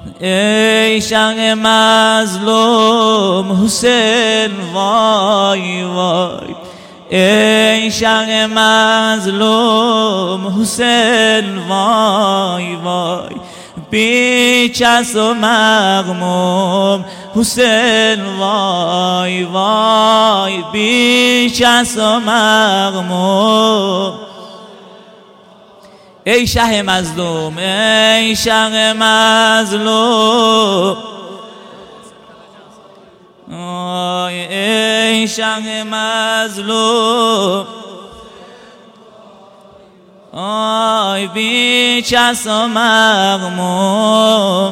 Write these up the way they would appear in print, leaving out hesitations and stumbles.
ای شه مظلوم حسین وای وای ای شه مظلوم حسین وای وای بیچس و مغموم حسین وای وای بیچس و مغموم ای شه مظلوم ای شه مظلوم ای شه مظلوم آی بیچس و مغموم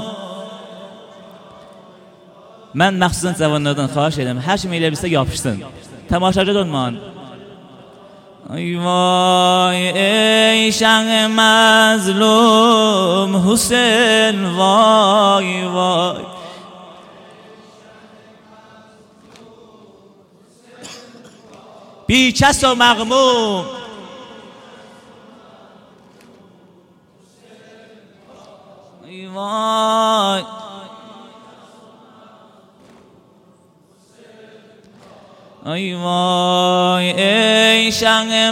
من مخصوصا جوانlardan خواهش edirəm hər kim elə bilsə yapışsın tamaşaca dönmən ای وای ای شه مظلوم حسین وای وای بیچس و مغموم ای وای ای وای ای شه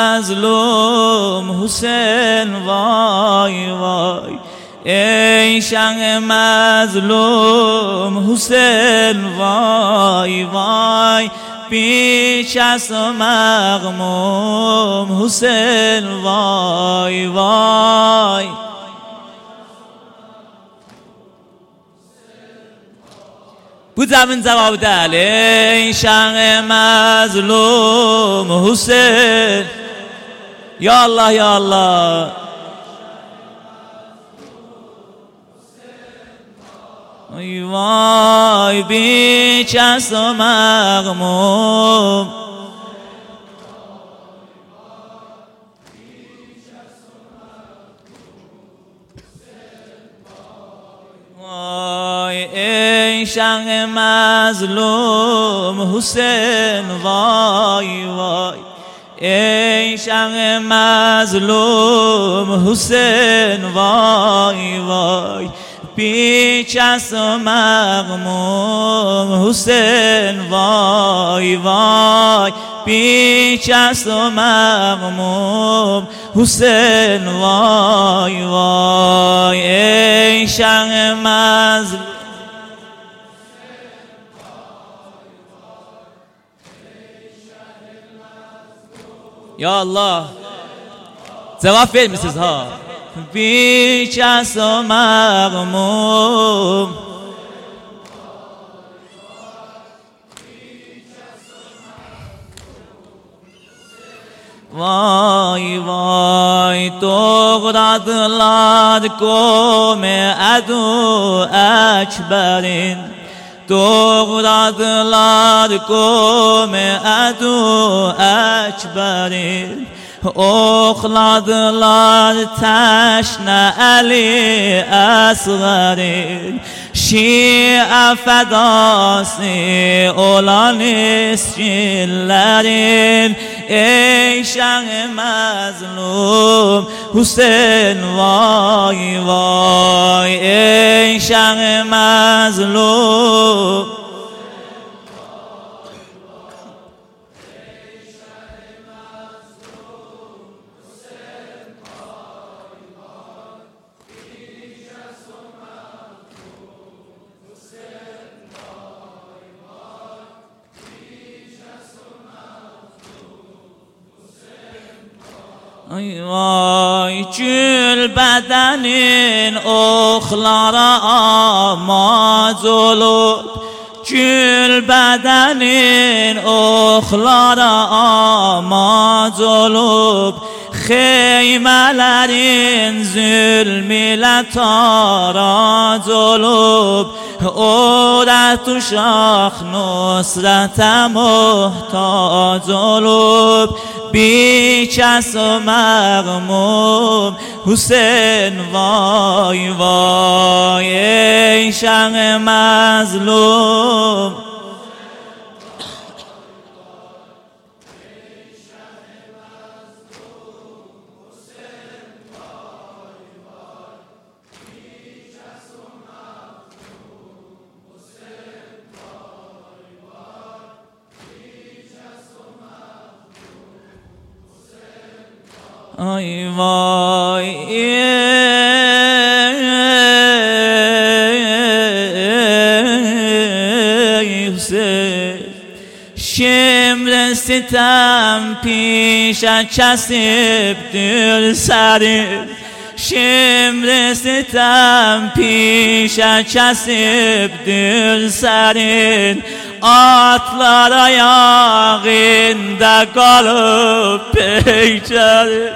مظلوم حسین وای وای ای شه مظلوم حسین وای وای بیچس و مغموم حسین وای وای bu zaman cevabı değil ey شه مظلوم حسین یا الله یا الله ای وای بیچس و مغموم وای ای شه مظلوم حسین وای وای ای شه مظلوم حسین وای وای بیچس و مغموم حسین وای وای بیچس و مغموم حسین وای وای ای شه مظلوم یا الله cevap vermişsiniz ha بیچس و مغموم وای وای دغدادlar قوم عدو اکبرین دغدادlar قوم عدو اکبرین oxladılar təşnə Əli Əsğərin Şiə fədası olan iskinlərin Ey شه məzlum Hüseyin vay vay Ey شه məzlum Ay vay gül bədenin oxlara amaz olub Gül bədenin oxlara amaz olub Xeymələrin zülm ilə taraz olub Orət uşaq nusrətə muhtac olub بیچس و مغموم حسین وای وای ای شه مظلوم آی وای حسین شمر ستم پیش چسب دل سرم شمر ستم پیش çesip dil serin atlar ayağında kalıp peyçerim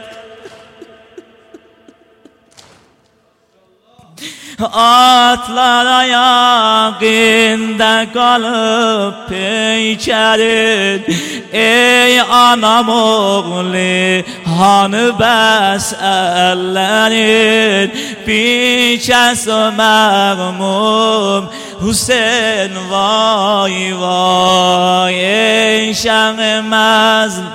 atlar ayağında kalıp peyçerin ey anam oğlu hanı bəs əllərin biçəsi məğmum Hüseyin vay vay ey şəng məzlum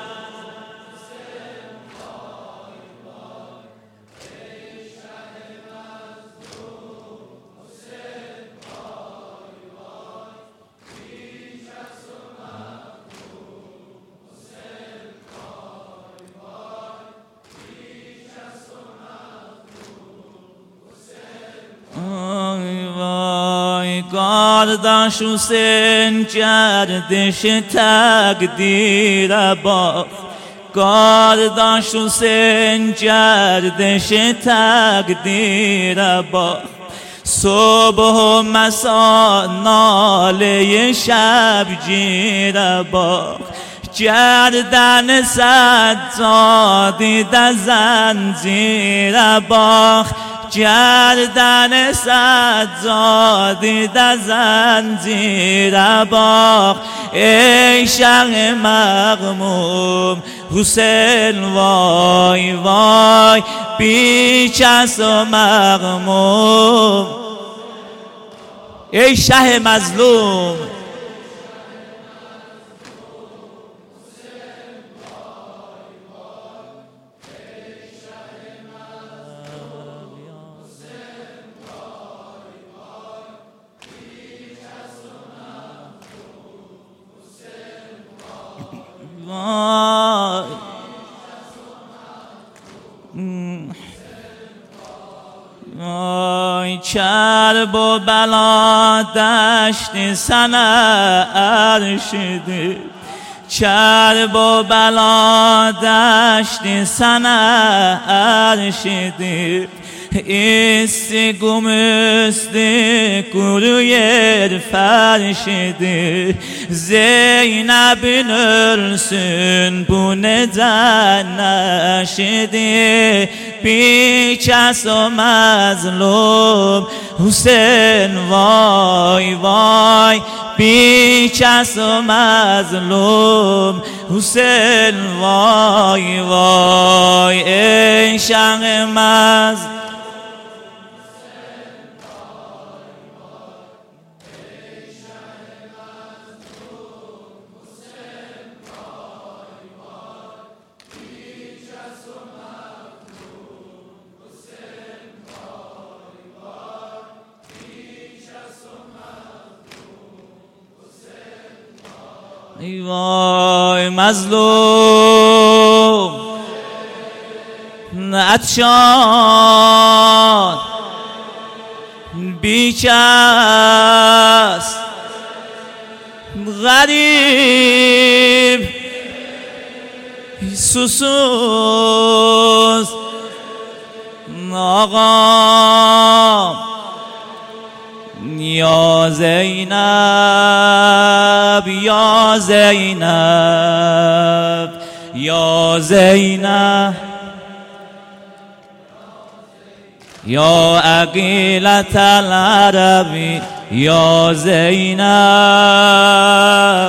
Kardeş Hüseyin gerdişi təqdirə bax Kardeş Hüseyin gerdişi təqdirə bax Subh məsa naləyi şəbgirə bax Gərdəni səccadidə zəncirə bax گردن سجادی در زنجیر باخ ای شق مغموم حسین وای وای بیچس و مغموم ای شه مظلوم وای کرب و بلا دشت سنه ارشد کرب و بلا دشت سنه ارشد İstigum üstü kuru yer ferşidi Zeynep'in ölsün bu neden neşidi Bir kes o mazlum Hüseyin vay vay Bir kes o mazlum Hüseyin vay vay Ey şan mazlum ای وای مظلوم عطشان بیکس غریب سوسوز آقا یا زینب یا زینب یا زینب یا عقیلة العربی یا زینب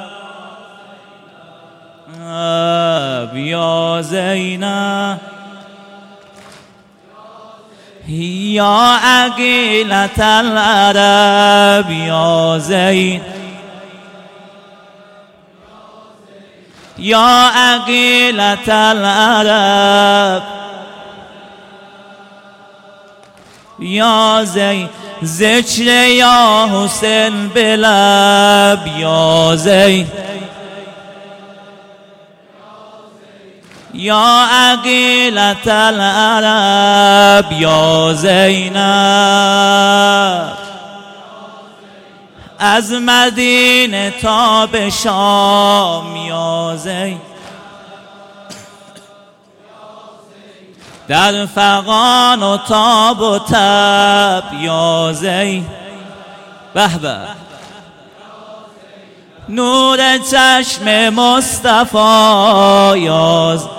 یا زینب یا عقیلة العرب یا زین یا عقیلة العرب یا زین ذکر یا حسین بلب یا زین یا عقیلة العرب یا زینب، از مدینه تا به شام یا زینب، در فغان و تاب و تب یا زینب. به به نور چشم مصطفی یا زینب،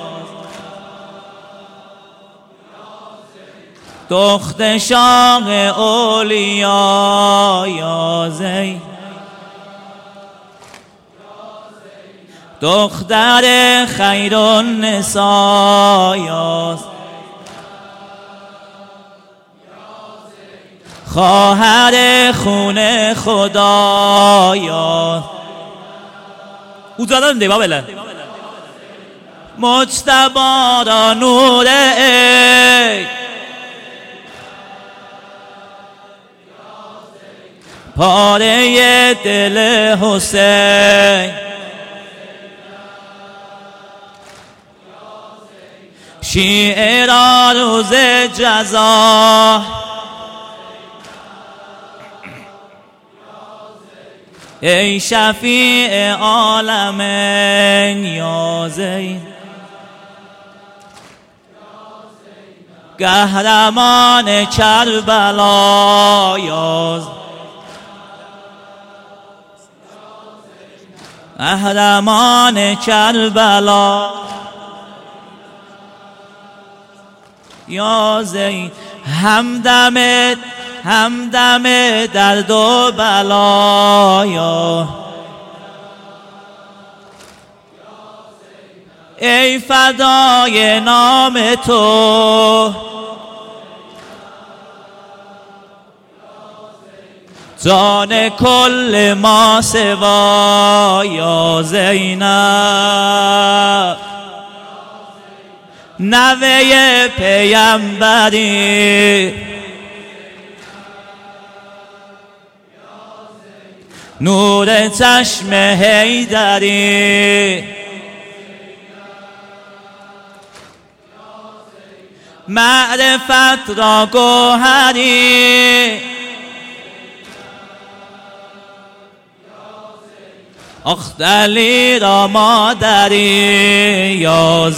دختر شاه اولیا یا زینب، دختر خیر النساء یا زینب، خواهر خون خدا یا او زدن دیبا بله مجتبی را نور عید، پاره دل حسین، شیعه را روز جزا، ای شفیع عالمین یا زین، قهرمان کربلا یا زین، قهرمان کربلا یا زین، همدم درد و بلا یا ای فدای نام تو، جان کل ما سوا یا زینب، نوه پیمبری، نور چشم حیدری، معرفت را گوهری، اختلی را مادری یا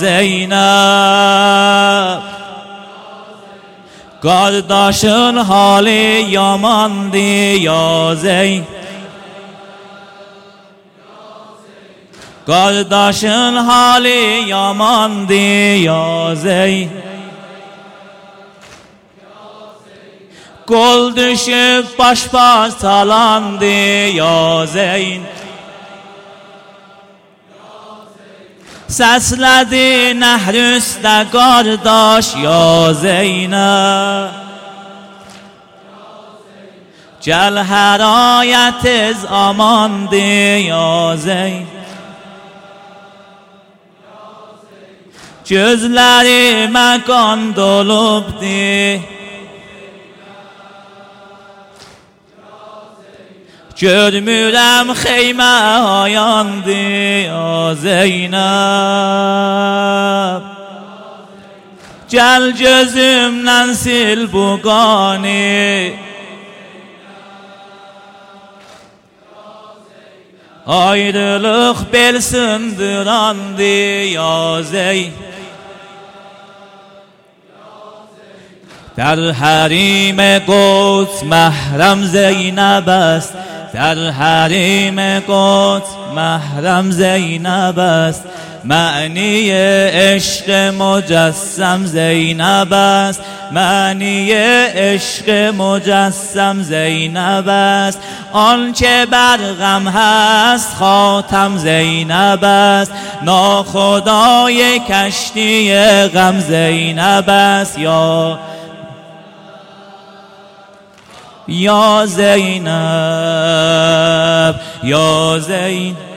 زینب، گرداشون حالی یاماندی یا زینب، گرداشون حالی یاماندی یا زینب، گل düşüp baş parçalandı ya Zeyn, səslədi nəhr üstə qardaş ya Zeynəb, gəl hər ayətiz amandı ya Zeyn, gözlərimə qan dolubdu, görmürəm xeymə ayandı ya Zeynəb, gəl gözümdən sil bu qanı, ayrılıq bel sındırandı ya Zeynəb, در حریم قدس محرم زینب است، در حریم قدس محرم زینب است، معنی عشق مجسم زینب است، معنی عشق مجسم زینب است، آنچه بر غم هست خاتم زینب است، ناخدای کشتی غم زینب است یا زینب یا زینب.